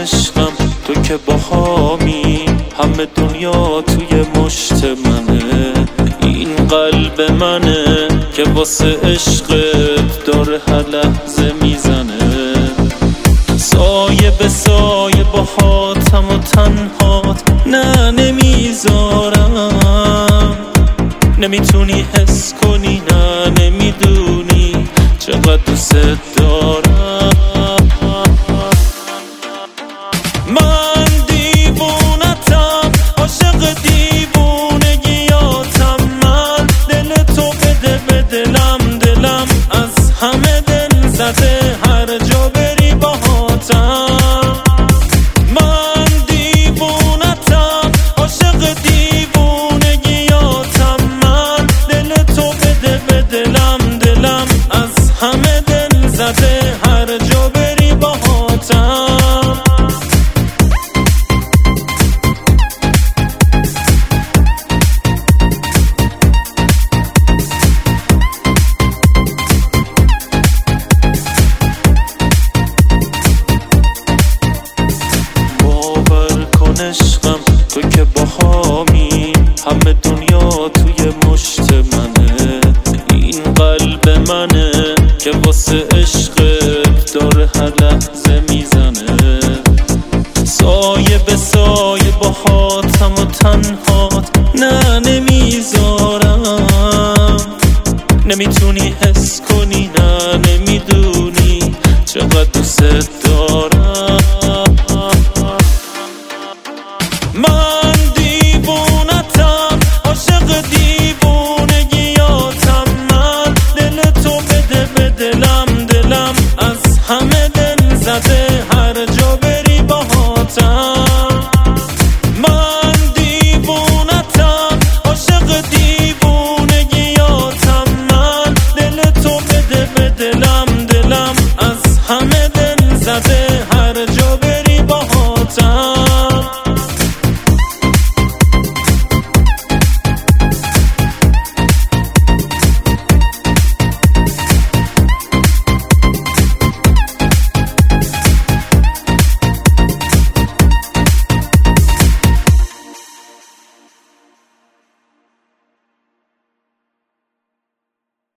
عشقم تو که باهامی، همه دنیا توی مشت منه. این قلب منه که واسه عشقت داره هر لحظه میزنه. سایه به سایه باهاتم و تنهات نه نمیذارم. نمیتونی حس کنی نه نمیدونی چقدر دوست دارم. من دیوونتم عاشق دیوونگیاتم. من دل تو بده به دلم، دلم از همه دل زده هر جا بری باهاتم. من دیوونتم عاشق دیوونگیاتم. من دل تو بده به دلم، دلم از همه دل زده هر جا بری باهاتم. عشقم تو که باهامی، همه دنیا توی مشت منه. این قلب منه که واسه عشقت داره هر لحظه میزنه. سایه به سایه باهاتم و تنهات نه نمیذارم. نمیتونی حس کنی نه نمیدونی چقدر دوست دارم.